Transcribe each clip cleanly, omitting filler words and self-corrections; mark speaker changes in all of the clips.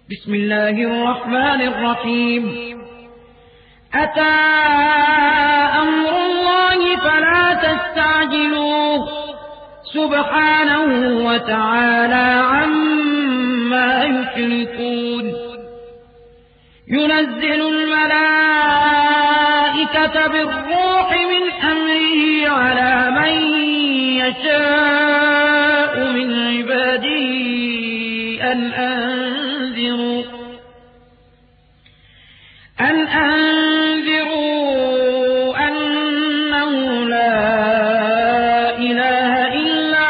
Speaker 1: بسم الله الرحمن الرحيم أتى أمر الله فلا تستعجلوه سبحانه وتعالى عما يشركون ينزل الملائكة بالروح من أمره على من يشاء من عباده أن أنذروا أنه لا إله إلا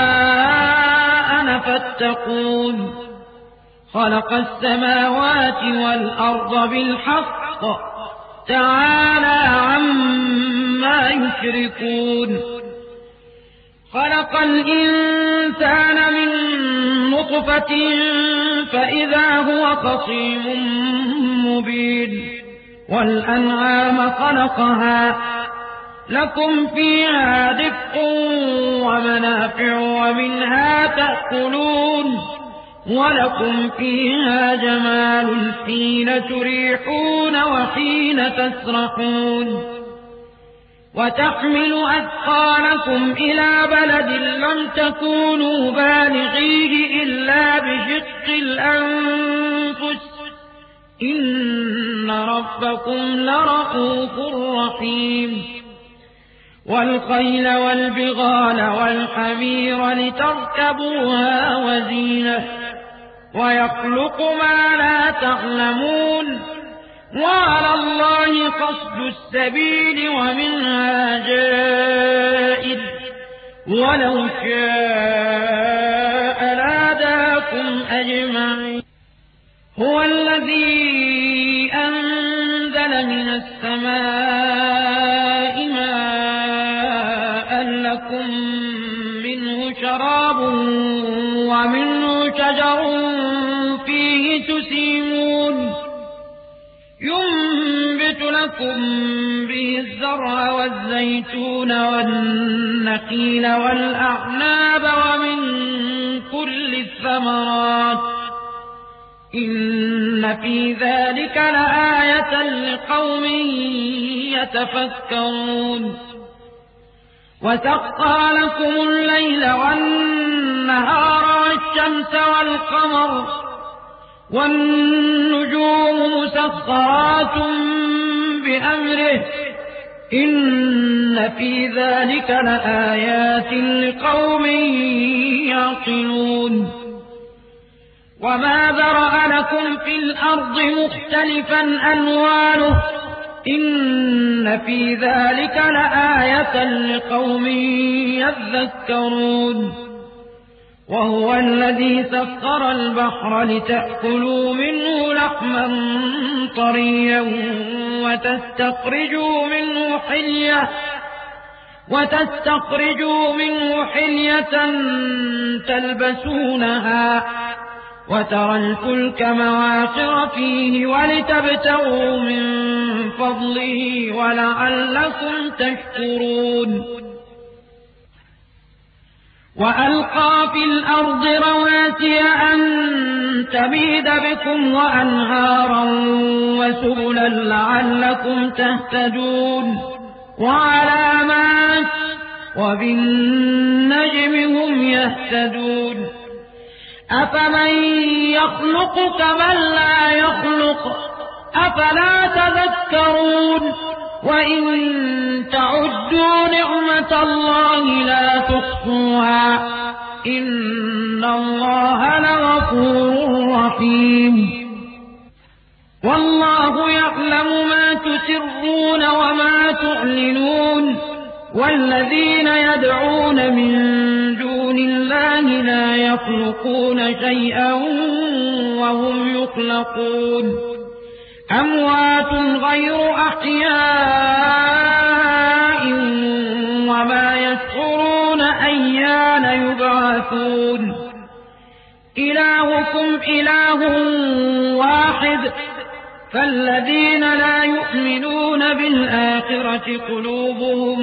Speaker 1: أنا فاتقون خلق السماوات والأرض بالحق تعالى عما يشركون خلق الإنسان من نطفة فإذا هو خصيم مبين والأنعام خلقها لكم فيها دفء ومنافع ومنها تأكلون ولكم فيها جمال حين تريحون وحين تسرحون وتحمل أثقالكم إلى بلد لم تكونوا بالغيه إلا بشق الأنفس إن ربكم لرءوف رحيم والخيل والبغال والحمير لتركبوها وزينة ويخلق ما لا تعلمون وعلى الله قصد السبيل ومنها جائر ولو شاء لهداكم أجمعين هو الذي أنزل من السماء ماء لكم منه شراب ومنه شجر فيه تسيمون ينبت لكم به الزرع والزيتون والنخيل والأعناب ومن كل الثمرات إن في ذلك لآية لقوم يتفكرون وسخر لكم الليل والنهار والشمس والقمر والنجوم مسخرات بأمره إن في ذلك لآيات لقوم يعقلون وما ذرأ لكم في الأرض مختلفا ألوانه إن في ذلك لآية لقوم يذكرون وهو الذي سخر البحر لتأكلوا منه لحما طريا وتستخرجوا منه حلية تلبسونها وترى الفلك مواخر فيه ولتبتغوا من فضله ولعلكم تشكرون وألقى في الأرض رواسي أن تميد بكم وأنهارا وسبلا لعلكم تهتدون وعلامات وبالنجم هم يهتدون أفمن يخلق كمن لا يخلق أفلا تذكرون وإن تعدوا نعمة الله لا تحصوها إن الله لغفور رحيم والله يعلم ما تسرون وما تعلنون والذين يدعون من دون الله لا يخلقون شيئا وهم يخلقون أموات غير أحياء وما يشعرون أيان يبعثون إلهكم إله واحد فالذين لا يؤمنون بالآخرة قلوبهم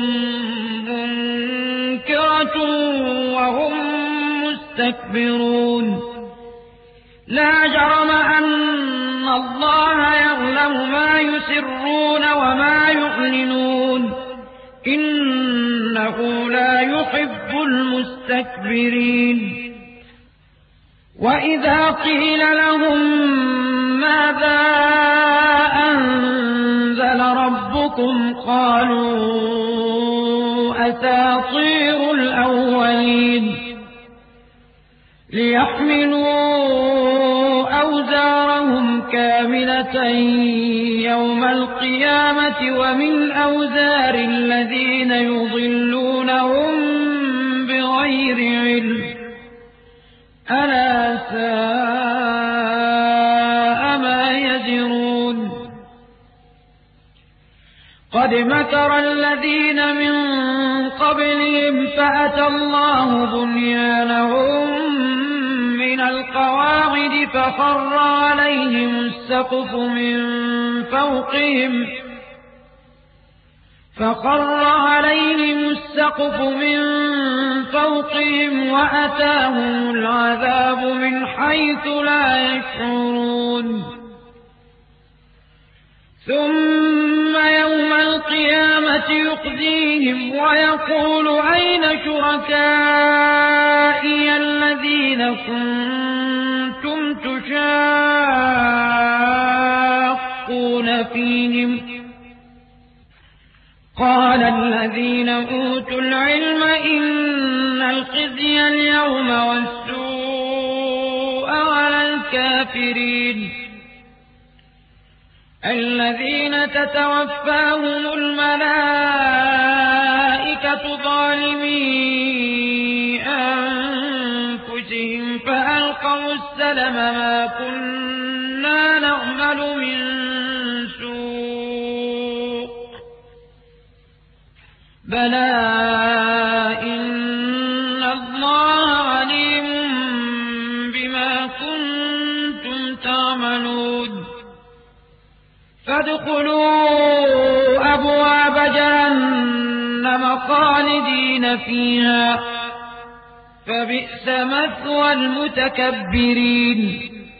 Speaker 1: منكرة وهم مستكبرون لا جرم أن الله يعلم ما يسرون وما يعلنون إنه لا يحب المستكبرين وإذا قيل لهم ماذا أنزل ربكم قالوا أساطير الأولين ليحملوا أوزارهم كاملة يوم القيامة ومن أوزار الذين يضلونهم بغير علم ألا ساء ما يزرون قد مكر الذين من قبلهم فأتى الله بنيانهم من القواعد فخر عليهم السقف من فوقهم وأتاهم العذاب من حيث لا يشعرون ثم يوم القيامة يخزيهم ويقول أين شركائي الذين كنتم تشاقون فيهم قال الذين أوتوا العلم إن الخزي اليوم والسوء على الكافرين الذين تتوفاهم الملائكة ظالمي أنفسهم فألقوا السلم ما كنا نعمل من سوء بلى إن الله عليم بما كنتم تعملون فادخلوا أبواب جهنم خالدين فيها فبئس مثوى المتكبرين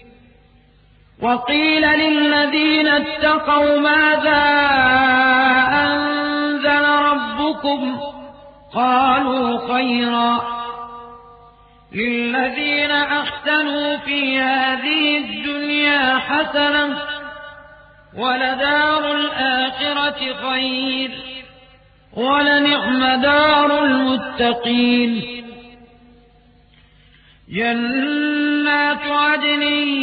Speaker 1: وقيل للذين اتقوا ماذا أنزل ربكم قالوا خيرا للذين أحسنوا في هذه الدنيا حسنة ولدار الآخرة خير ولنعم دار المتقين جنات عدن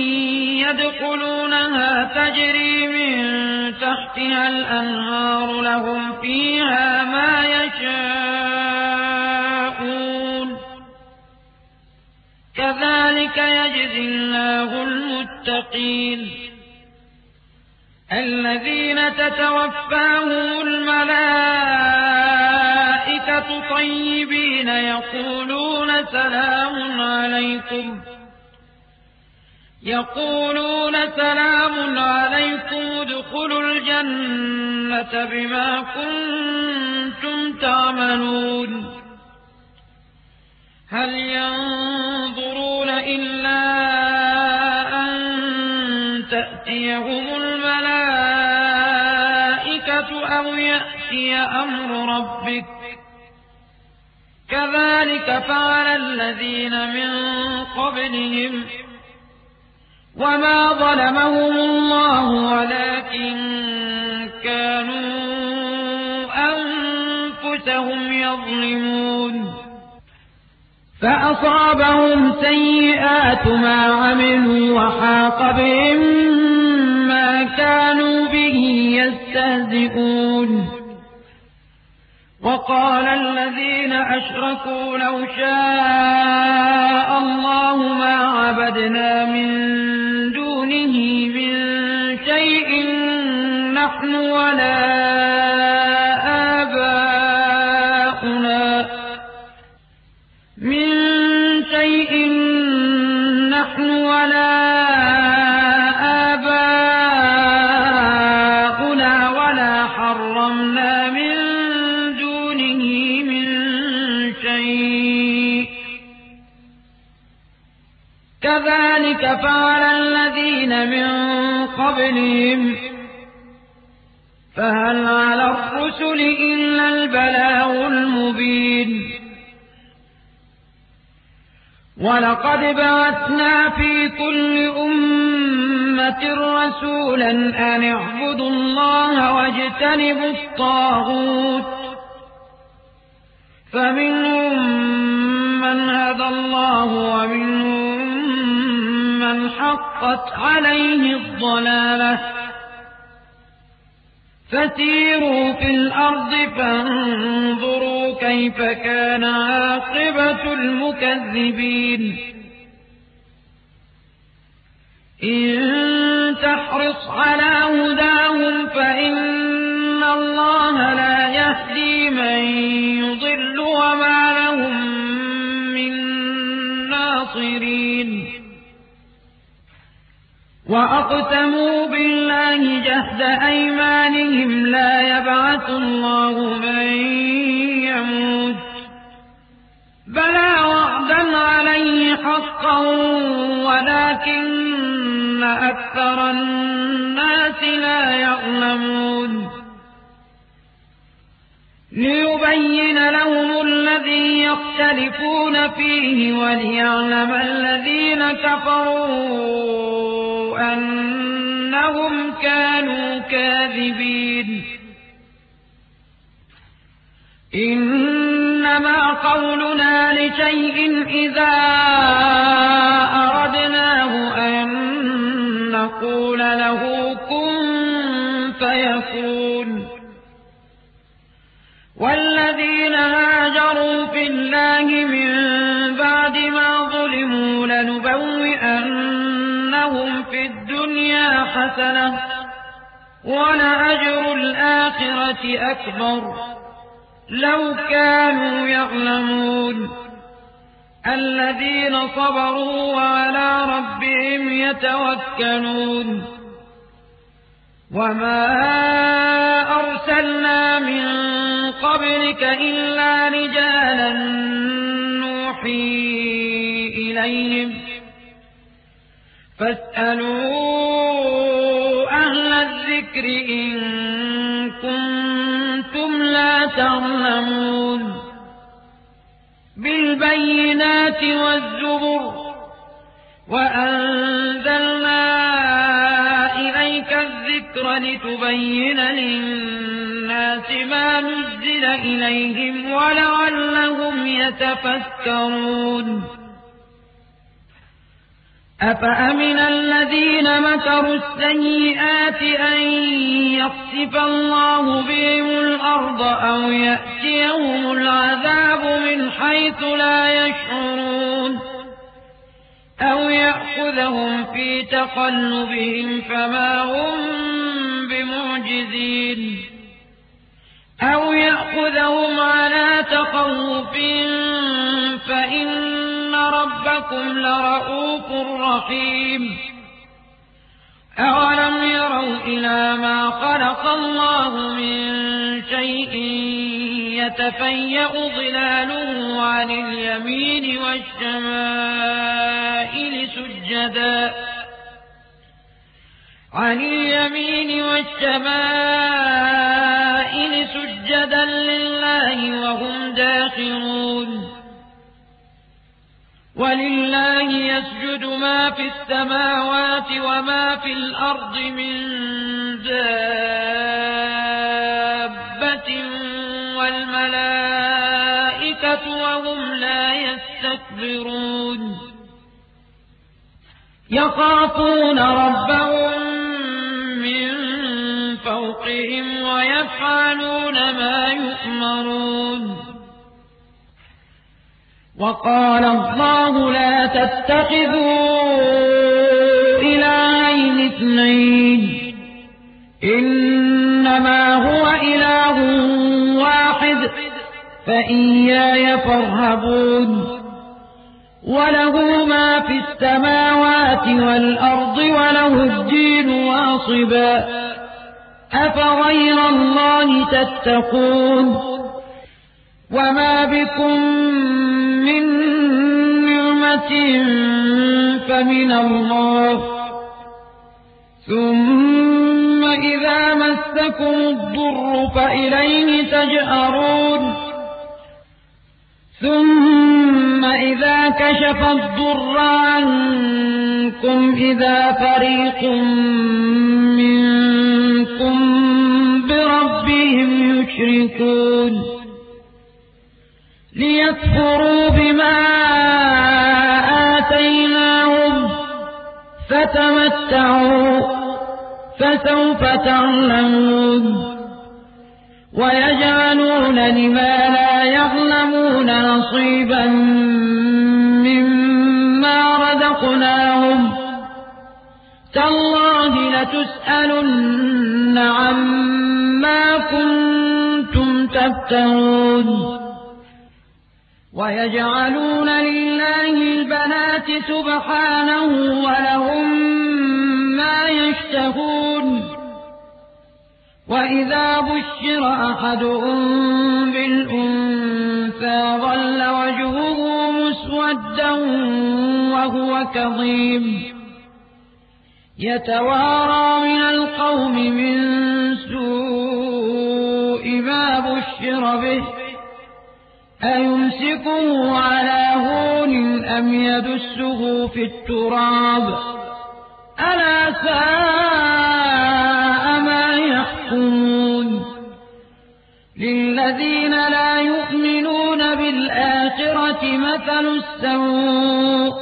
Speaker 1: يدخلونها تجري من تحتها الأنهار لهم فيها ما يشاءون كذلك يجزي الله المتقين الذين تتوفاهم الملائكة طيبين يقولون سلام عليكم ادخلوا الجنة بما كنتم تعملون هل ينظرون إلا أن تأتيهم الملائكة أو يأتي أمر ربك كذلك فعل الذين من قبلهم وما ظلمهم الله ولكن كانوا أنفسهم يظلمون فأصابهم سيئات ما عملوا وحاق بهم ما كانوا به يستهزئون وقال الذين أشركوا لو شاء الله ما عبدنا من دونه من شيء نحن ولا آباؤنا ولا حرمنا من دونه من شيء كذلك كذلك فعل الذين من قبلهم فهل على الرسل إلا البلاغ المبين ولقد بعثنا في كل أمة رسولا أن اعبدوا الله واجتنبوا الطاغوت فمنهم من هدى الله ومنهم من حقت عليه الضلالة فسيروا في الأرض فانظروا كيف كان عاقبة المكذبين إن تحرص على هداهم فإن الله لا يهدي من يضل وما لهم من ناصرين وأقسموا بالله جهد أيمانهم لا يبعث الله من يموت بلى وعدا عليه حقا ولكن أكثر الناس لا يعلمون ليبين لهم الذي يختلفون فيه وليعلم الذين كفروا أنهم كانوا كاذبين إنما قولنا لشيء إذا أردناه أن نقول له كن فيكون والذين هاجروا في الله من بعد ما ظلموا لنبوئنهم في الدنيا حسنة ولأجر الآخرة أكبر لو كانوا يعلمون الذين صبروا وعلى ربهم يتوكلون وما أرسلنا من قبلك إلا رجالا نوحي إليهم فاسألوا أهل الذكر إن كنتم لا تعلمون بالبينات والزبر وأنزلنا إليك الذكر لتبين للناس ما نزل إليهم ولعلهم يتفكرون أفأمن الذين مكروا السيئات أن يخسف الله بهم الأرض أو يأتيهم العذاب من حيث لا يشعرون أو يأخذهم في تقلبهم فما هم بمعجزين أو يأخذهم على تخوف فإن ربكم لرؤوف رحيم أولم يروا إلى ما خلق الله من شيء يتفيأ ظلاله عن اليمين والشمائل سجدا لله وهم داخرون ولله يسجد ما في السماوات وما في الأرض من دابة والملائكة وهم لا يستكبرون يخافون ربهم من فوقهم ويفعلون ما يؤمرون وقال الله لا تتخذوا إلهين اثنين إنما هو إله واحد فإياي فارهبون وله ما في السماوات والأرض وله الدين واصبا أفغير الله تتقون وما بكم من نعمة فمن الله ثم إذا مسكم الضر فإليه تجأرون ثم إذا كشف الضر عنكم إذا فريق منكم بربهم يشركون ليكفروا بما آتيناهم فتمتعوا فسوف تعلمون ويجعلون لما لا يعلمون نصيبا مما رزقناهم تالله لتسألن عما كنتم تفترون ويجعلون لله البنات سبحانه ولهم ما يشتهون وإذا بشر أحدهم بالأنثى ظل وجهه مسودا وهو كظيم يتوارى من القوم من سوء ما بشر به أيمسكه على هون أم يدسه في التراب ألا ساء ما يحكمون للذين لا يؤمنون بالآخرة مثل السوء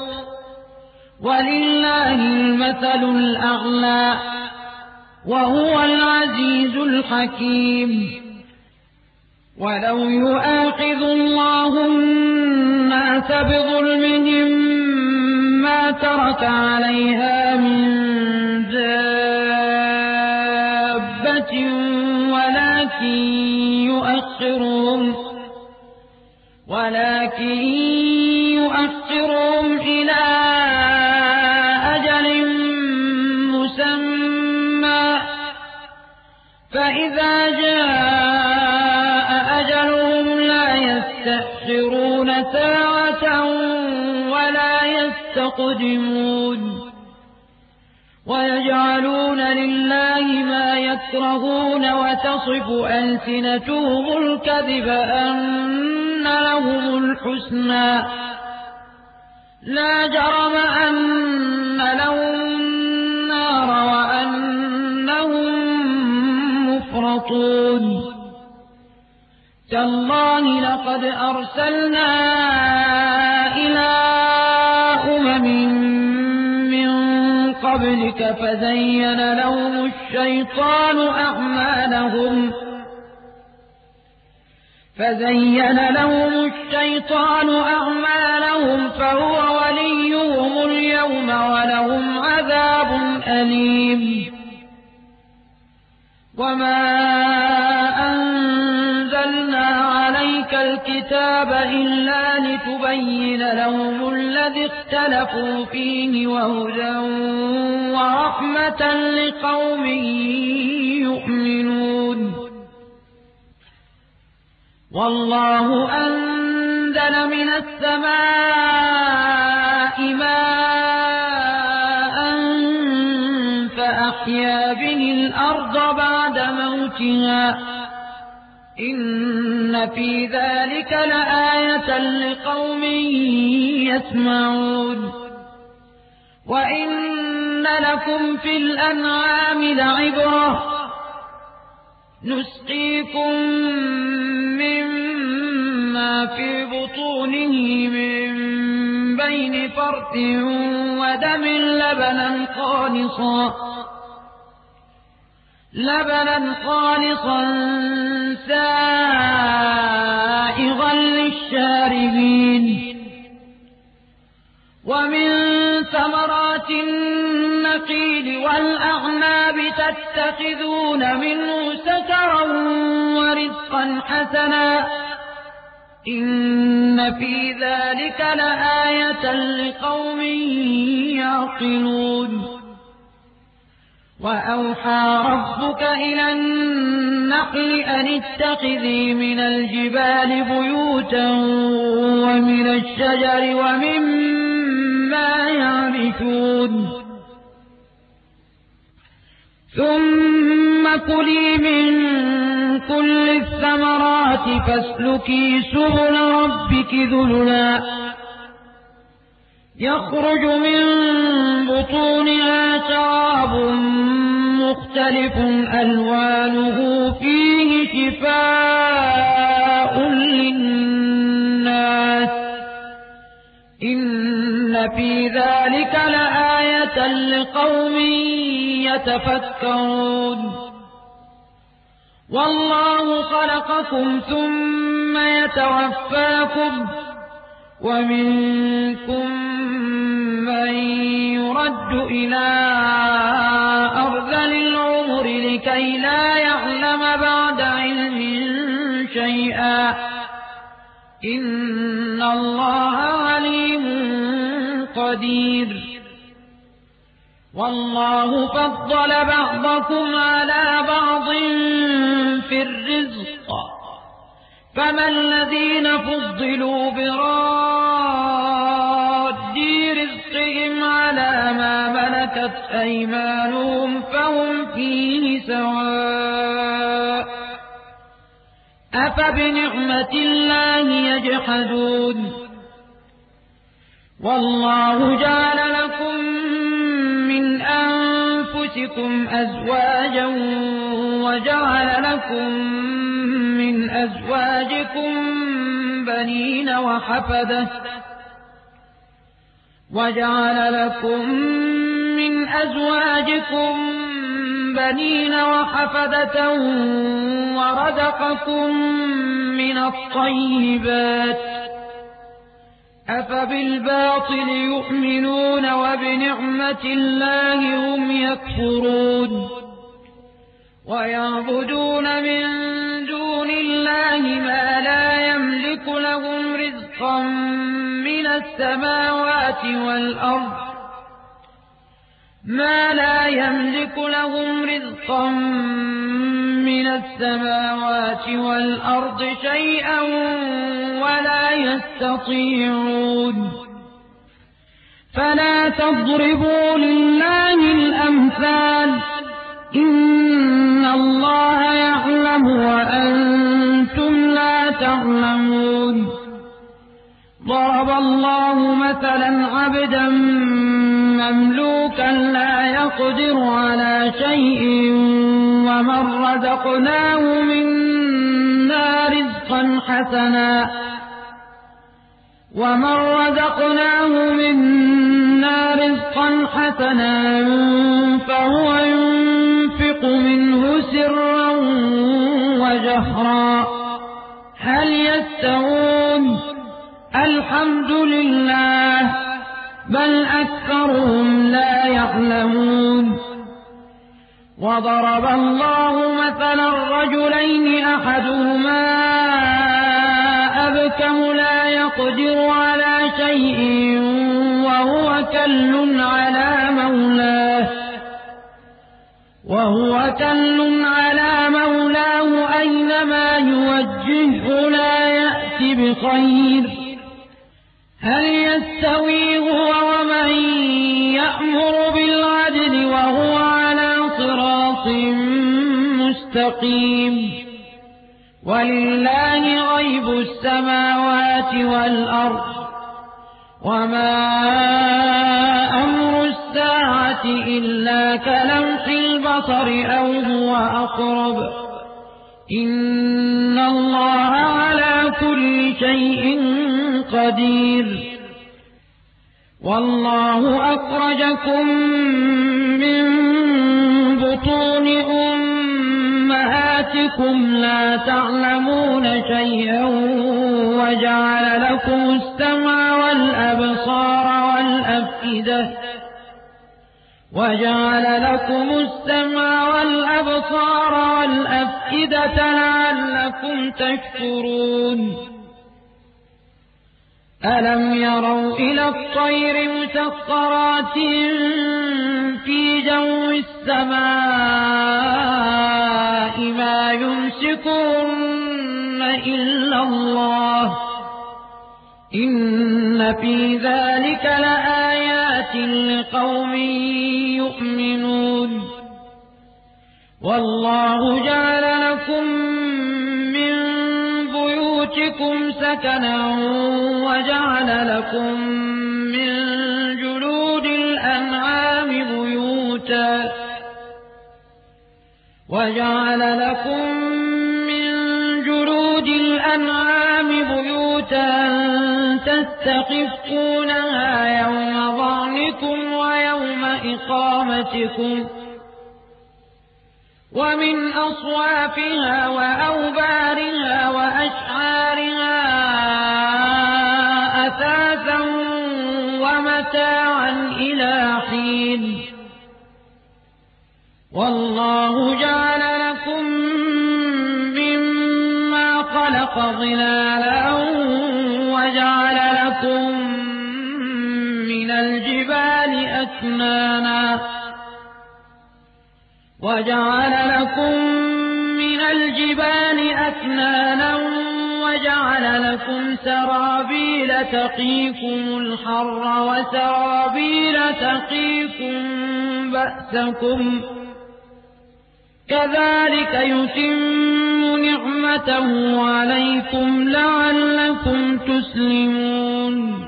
Speaker 1: ولله المثل الأعلى وهو العزيز الحكيم ولو يؤاخذ الله الناس بظلمهم ما ترك عليها من دابة ولكن يؤخرهم إلى أجل مسمى فإذا جاء أجلهم لا يستأخرون ساعة ولا يستقدمون ويجعلون لله ما يكرهون وتصف ألسنتهم الكذب أن لهم الحسنى لا جرم أن لهم النار وأنهم مفرطون تالله لقد أرسلنا إلى أمم قبلك فزين لهم الشيطان أعمالهم فهو وليهم اليوم ولهم عذاب أليم وما أنزلنا عليك الكتاب إلا لتبين لهم الذي اختلفوا فيه وهدى ورحمة لقوم يؤمنون والله أنزل من السماء ماء فأحيا به الأرض بعد موتها إن في ذلك لآية لقوم يسمعون وإن لكم في الأنعام لعبرة نسقيكم مما في بطونه من بين فرث ودم لبنا خالصا سائغا للشاربين ومن ثمرات النخيل والأعناب تتخذون منه سكرا ورزقا حسنا إن في ذلك لآية لقوم يعقلون وأوحى ربك إلى النحل أن اتخذي من الجبال بيوتا ومن الشجر ومما مما يعرشون ثم كلي من كل الثمرات فاسلكي سبل ربك ذللا يخرج من بطونها شراب مختلف ألوانه فيه شفاء للناس إن في ذلك لآية لقوم يتفكرون والله خلقكم ثم يتوفاكم ومنكم من يرد إلى أرذل العمر لكي لا يعلم بعد علم شيئا إن الله عليم قدير والله فضل بعضكم على بعض في الرزق فما الذين فضلوا براد رزقهم على ما ملكت أيمانهم فهم فيه سواء أفبنعمة الله يجحدون والله جعل لكم من أنفسكم أزواجا وجعل لكم من أزواجكم بنين وحفدة ورزقكم من الطيبات أفبالباطل يؤمنون وبنعمة الله هم يكفرون ويعبدون من دون الله ما لا يملك لهم رزقا من السماوات والأرض شيئا ولا يستطيعون فلا تضربوا لله الأمثال إن الله يعلم وأنتم لا تعلمون ضرب الله مثلا عبدا مملوكا لا يقدر على شيء ومن رزقناه منا رزقا حسنا فهو ينفق منه سرا وجهرا هل يستوون الحمد لله بل أكثرهم لا يعلمون وضرب الله مثلا رجلين أحدهما أبكم لا يقدر على شيء وهو كل على مولاه أينما يوجهه لا يأتي بخير هل يستوي هو ومن يأمر بالعدل وهو على صراط مستقيم ولله غيب السماوات والأرض وما أمر الساعة إلا كلمح البصر أو هو أقرب إن الله على كل شيء قدير والله أخرجكم من بطون أمهاتكم لا تعلمون شيئا وجعل لكم السمع والأبصار والأفئدة لعلكم تشكرون ألم يروا إلى الطير مسخرات في جو السماء ما يمسكهن إلا الله إن في ذلك لآيات لقوم يؤمنون والله جعل لكم من بيوتكم سكنا وجعل لكم من جلود الأنعام بيوتا تستخفونها يوم ظعنكم ويوم إقامتكم ومن أصوافها وأوبارها وأشعارها أثاثا ومتاعا إلى حين والله جعل لكم مما خلق ظلالا وجعل لكم من الجبال أكنانا وجعل لكم سرابيل تقيكم الحر وسرابيل تقيكم بأسكم كذلك يتم نعمته عليكم لعلكم تسلمون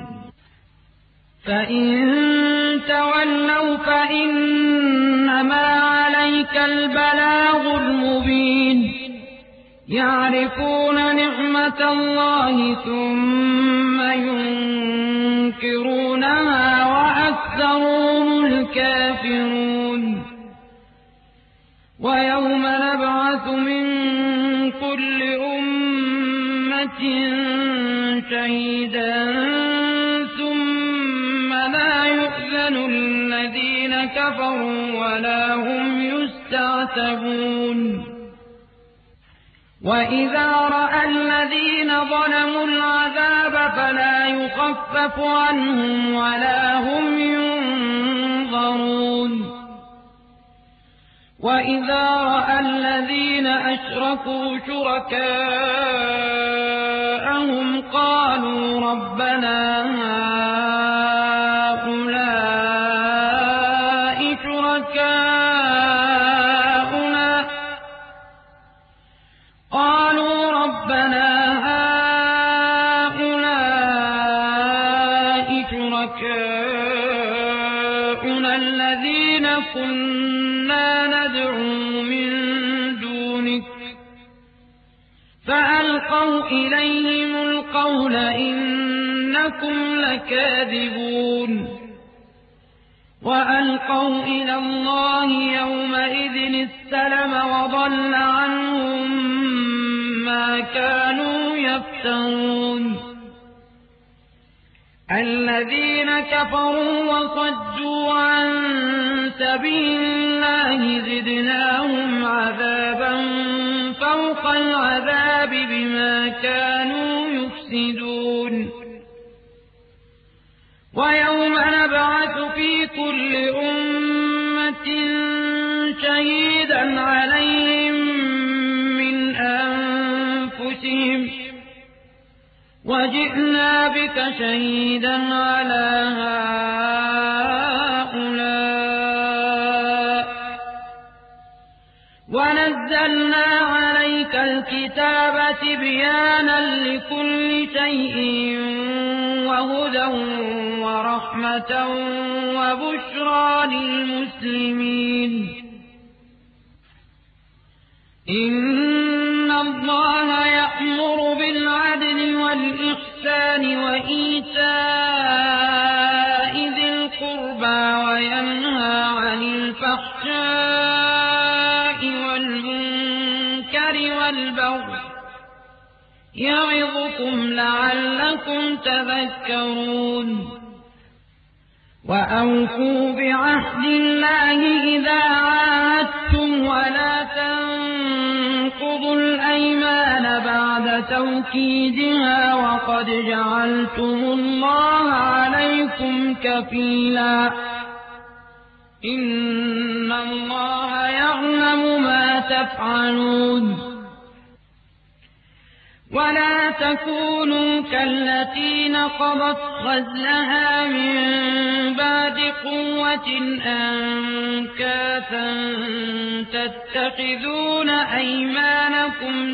Speaker 1: فإن تولوا فإنما عليك البلاغ المبين يعرفون نعمة الله ثم ينكرونها وأكثرهم الكافرون ويوم نبعث من كل أمة شهيدا ثم لا يؤذن الذين كفروا ولا هم يستعتبون وإذا رأى الذين ظلموا العذاب فلا يخفف عنهم ولا هم ينظرون وإذا رأى الذين أشركوا شركاءهم قالوا ربنا هؤلاء شركاؤنا الذين كنا ندعو من دونك فألقوا إليهم القول إنكم لكاذبون وألقوا إلى الله يومئذ السلم وضل عنهم ما كانوا يفترون الذين كفروا وصدوا عن سبيل الله زدناهم عذابا فوق العذاب بما كانوا يفسدون ويوم نبعث في كل أمة شهيدا عليهم من أنفسهم وجئنا بك شهيدا على هؤلاء ونزلنا عليك الكتاب تبيانا لكل شيء وهدى ورحمة وبشرى للمسلمين إن الله يأمر بالعدل والإحسان وإيتاء ذي القربى وينهى عن الفحشاء والمنكر والبغي يعظكم لعلكم تذكرون وأوفوا بعهد الله إذا عاهدتم ولا تنقضوا الأيمان بعد توكيدها وقد جعلتم الله عليكم كفيلا إن الله يعلم ما تفعلون ولا تكونوا كالتي نقضت غزلها من بعد قوة أنكاثا تتخذون أيمانكم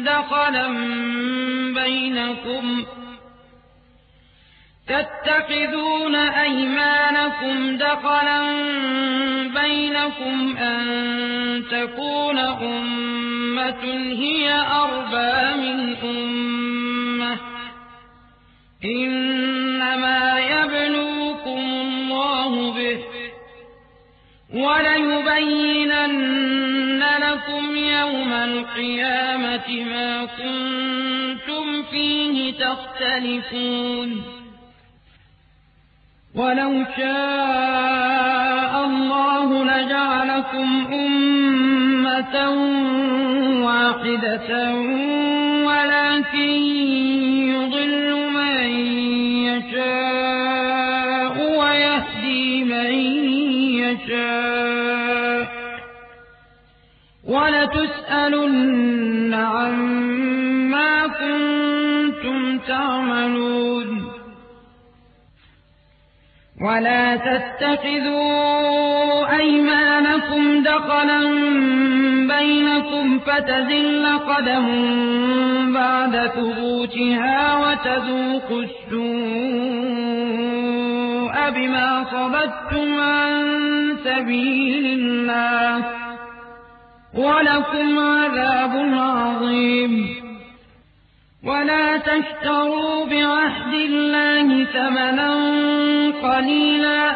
Speaker 1: دخلا بينكم أن تكون أمة هي أربى من أمة إنما يبلوكم الله به وليبينن لكم يوم القيامة ما كنتم فيه تختلفون ولو شاء الله لجعلكم أمة واحدة ولكن يضل من يشاء ويهدي من يشاء ولتسألن عما كنتم تعملون ولا تتخذوا أيمانكم دخلا بينكم فتزل قدم بعد ثبوتها وتذوقوا السوء بما صددتم عن سبيل الله ولكم عذاب عظيم ولا تشتروا بعهد الله ثمنا قليلا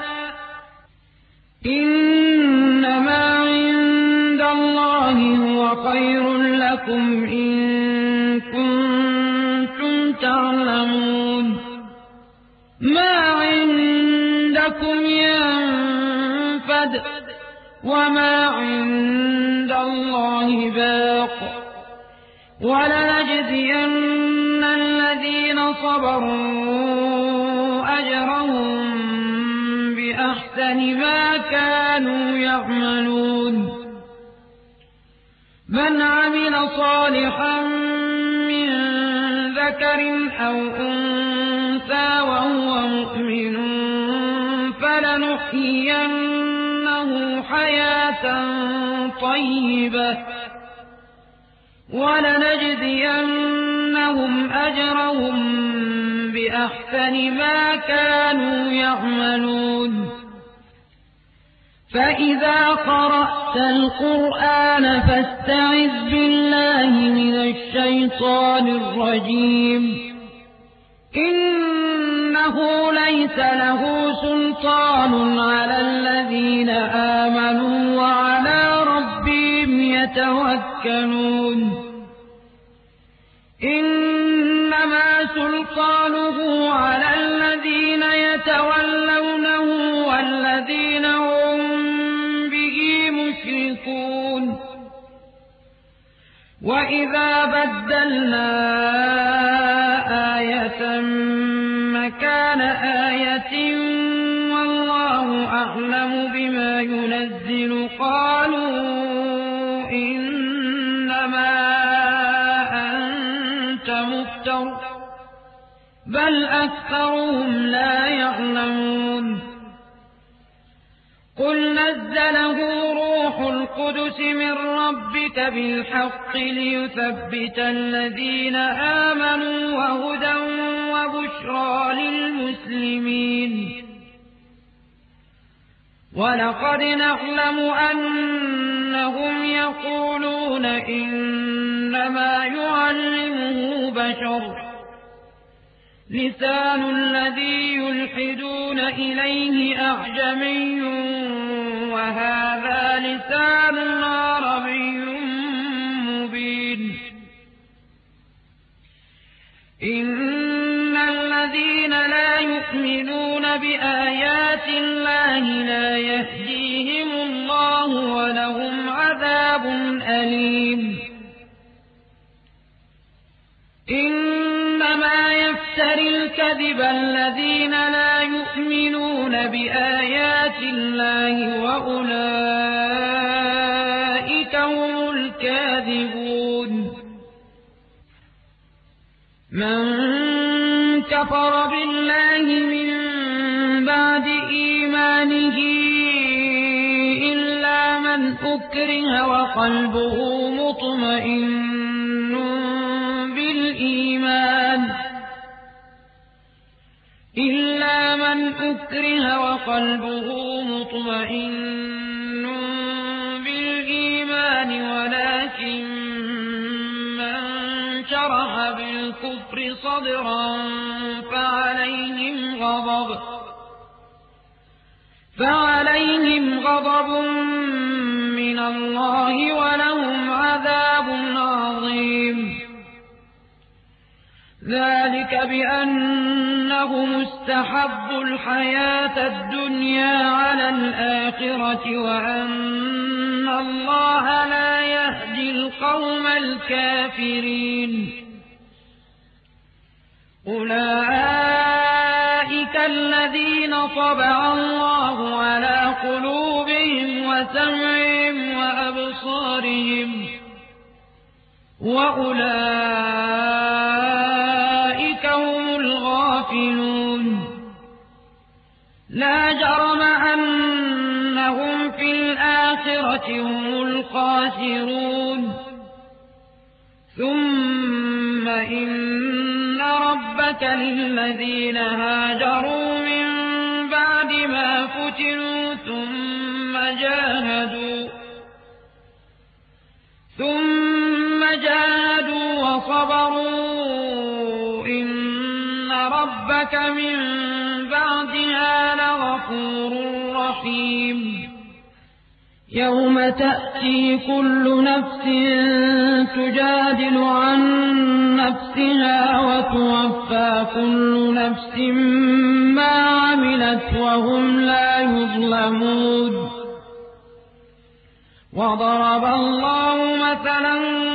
Speaker 1: إنما عند الله هو خير لكم إن كنتم تعلمون ما عندكم ينفد وما عند الله باق ولنجزين الذين صبروا أجرهم بأحسن ما كانوا يعملون من عمل صالحا من ذكر أو أنثى وهو مؤمن فلنحيينه حياة طيبة ولنجزينهم أجرهم بأحسن ما كانوا يعملون فإذا قرأت القرآن فاستعذ بالله من الشيطان الرجيم إنه ليس له سلطان على الذين آمنوا وعلى ربهم يتوكلون إنما سلطانه على الذين يتولونه والذين هم به مشركون وإذا بدلنا آية مكان آية والله أعلم بما ينزل قالوا إنما أنت مفتر بل أكثرهم لا يعلمون قل نزله روح القدس من ربك بالحق ليثبت الذين آمنوا وهدى وبشرى للمسلمين ولقد نعلم أنهم يقولون إنما يعلمه بشر لسان الذي يلحدون إليه أعجمي وهذا لسان عربي مبين إن الذين لا يؤمنون بآيات الله لا يهديهم الله ولهم عذاب أليم إنما يفتري الكذب الذين لا يؤمنون بآيات الله وأولئك هم الكاذبون من كفر بالله من بعد إيمانه إلا من أكره وقلبه مطمئن بالإيمان ولكن من شرح بالكفر صدرا فعليهم غضب من الله ولهم عذاب عظيم ذلك بأنهم استحبوا الحياة الدنيا على الآخرة وأن الله لا يهدي القوم الكافرين أولئك الذين طبع الله على قلوبهم وسمعهم وأبصارهم وأولئك هم الغافلون لا جرم أنهم في الآخرة هم الخاسرون ثم إن ربك للذين هاجروا من بعد ما فتنوا ثم جاهدوا وصبروا إن ربك من بعدها لغفور رحيم يوم تأتي كل نفس تجادل عن نفسها وتوفى كل نفس ما عملت وهم لا يظلمون وضرب الله مثلا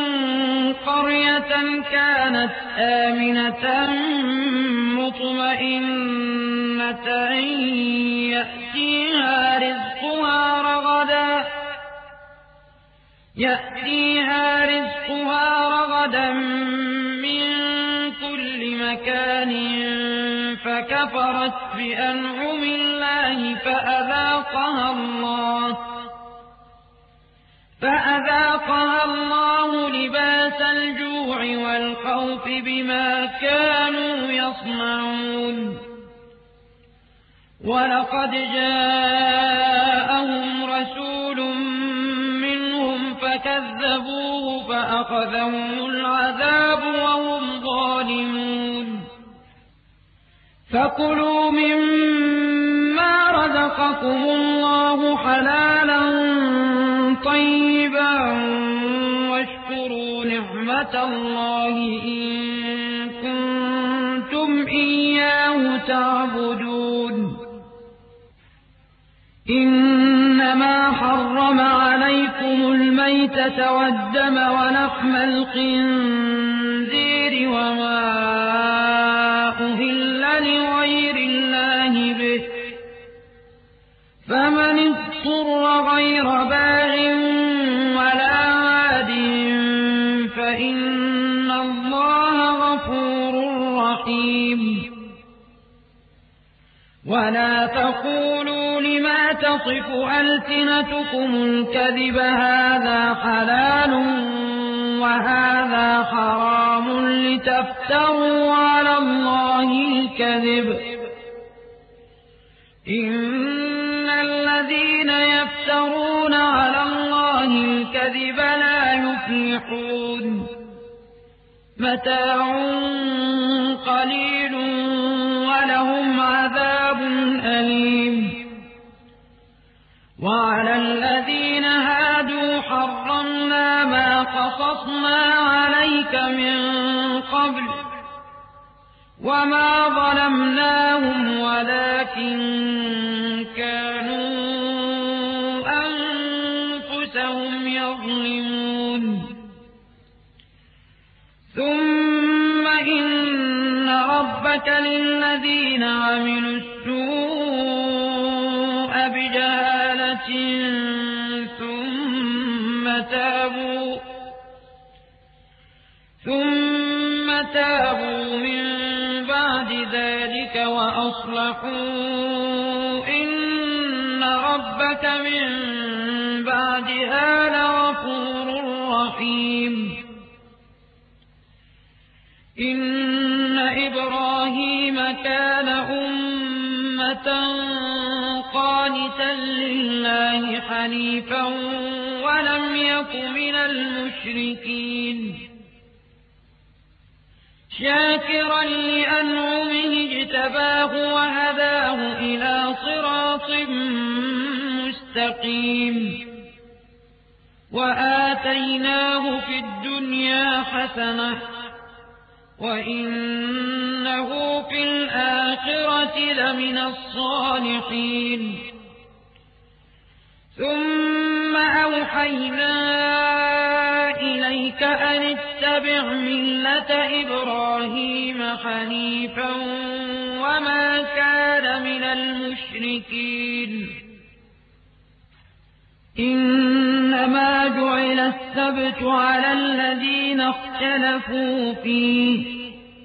Speaker 1: قرية كانت آمنة مطمئنة يأتيها رزقها رغدا من كل مكان فكفرت بأنعم الله فأذاقها الله لباس الجوع والخوف بما كانوا يصنعون ولقد جاءهم رسول منهم فكذبوه فأخذهم العذاب وهم ظالمون فكلوا مما رزقكم الله حلالا طيبا واشكروا نعمة الله إن كنتم إياه تعبدون إنما حرم عليكم الميتة والدم ولحم الخنزير وما أهل لغير الله به فمن اضطر غير باغ ولا عاد فإن الله غفور رحيم ولا تقولوا لما تصف ألسنتكم الكذب هذا حلال وهذا حرام لتفتروا على الله الكذب إن الذين يفترون على الله الكذب لا يفلحون متاع قليل ولهم عذاب أليم وعلى الذين هادوا حرمنا ما قصصنا عليك من قبل وما ظلمناهم ولكن كانوا أنفسهم يظلمون ثم إن ربك للذين عملوا السوء بجهالة ثم تابوا من بعد ذلك وأصلحوا إن ربك من بعدها لغفور رحيم إن إبراهيم كان أمة قانتا لله حنيفا ولم يك من المشركين شاكرا لأنعمه اجتباه وهداه إلى صراط مستقيم وآتيناه في الدنيا حسنة وإنه في الآخرة لمن الصالحين ثم أوحينا إليك أن اتبع ملة إبراهيم حنيفا وما كان من المشركين إنما جعل السبت على الذين اختلفوا فيه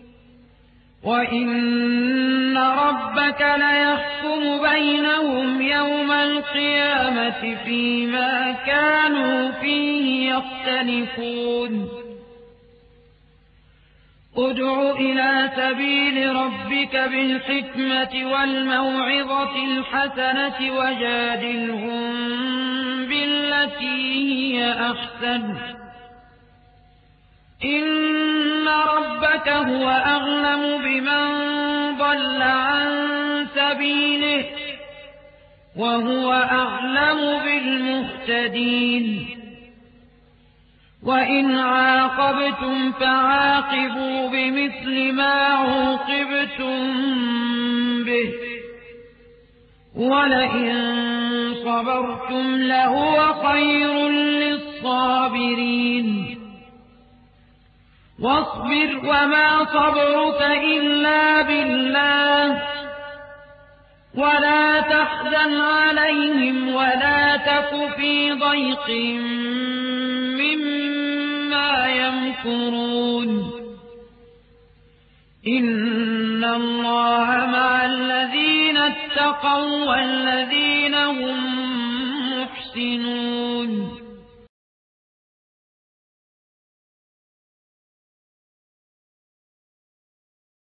Speaker 1: وإن ربك ليحكم بينهم يوم القيامة فيما كانوا فيه يختلفون ادع إلى سبيل ربك بالحكمة والموعظة الحسنة وجادلهم بالتي هي أحسن إن ربك هو أعلم بمن ضل عن سبيله وهو أعلم بالمهتدين وإن عاقبتم فعاقبوا بمثل ما عوقبتم به ولئن صبرتم لهو خير للصابرين واصبر وما صبرك إلا بالله ولا تحزن عليهم ولا تك في ضيق مما يمكرون إن الله مع الذين اتقوا والذين هم محسنون